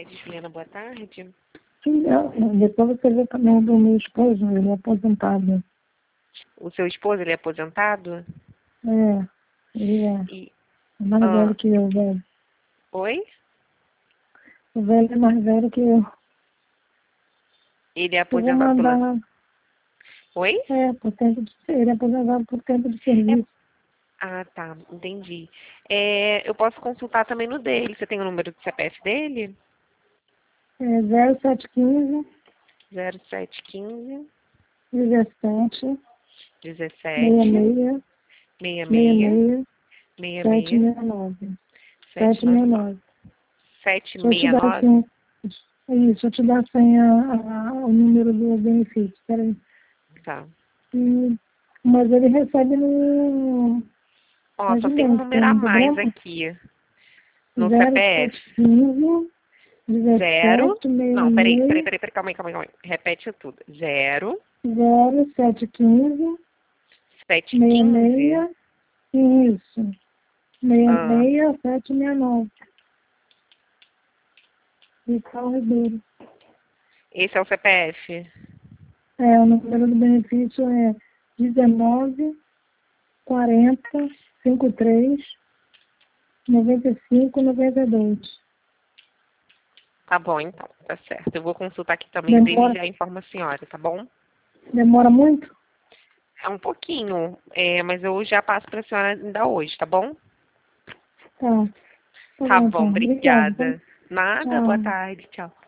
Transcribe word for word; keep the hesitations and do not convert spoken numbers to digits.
Sicredi, Juliana, boa tarde. Sim, é, depois você vê também do meu esposo, ele é aposentado. O seu esposo, ele é aposentado? É, ele é E, mais ah, velho que eu, velho. oi? O velho é mais velho que eu. Ele é Eu vou aposentado pela... mandar, Oi? é, por tempo de, ele é aposentado por tempo de É... serviço. Ah, tá, entendi. É, eu posso consultar também no dele. Você tem o número do C P F dele? É zero sete um cinco, zero sete um cinco, dezessete, seis dezessete, seis, seis seis seis, seis, seis sete seis, seis nove, sete sete nove seis nove. nove. sete Deixa eu te seis dar nove? assim, isso, eu te dar assim a, a, o número do benefício, peraí. Tá. E, mas ele recebe no Ó, só tem um residência, número a não mais problema? aqui no zero C P F. sete um cinco, Zero. dezessete, Não, peraí, peraí, seis peraí, peraí, calma aí, calma aí, calma aí. Repete tudo. Zero, seis, zero sete um cinco, sete seis quinze. seis, isso, seis Ah, seis, sete seis nove. Vital Ribeiro. esse é o C P F. É, o número do benefício é dezenove, quarenta, cinquenta e três, noventa e cinco, noventa e dois. Tá bom, então, tá certo. Eu vou consultar aqui também o dele e Demora, já informo a senhora, tá bom? demora muito? É um pouquinho, é, mas eu já passo pra senhora ainda hoje, tá bom? Tá. Tá Tá bom, bom, então. Obrigada, tá? obrigada. Nada, boa Tchau. tarde, tchau.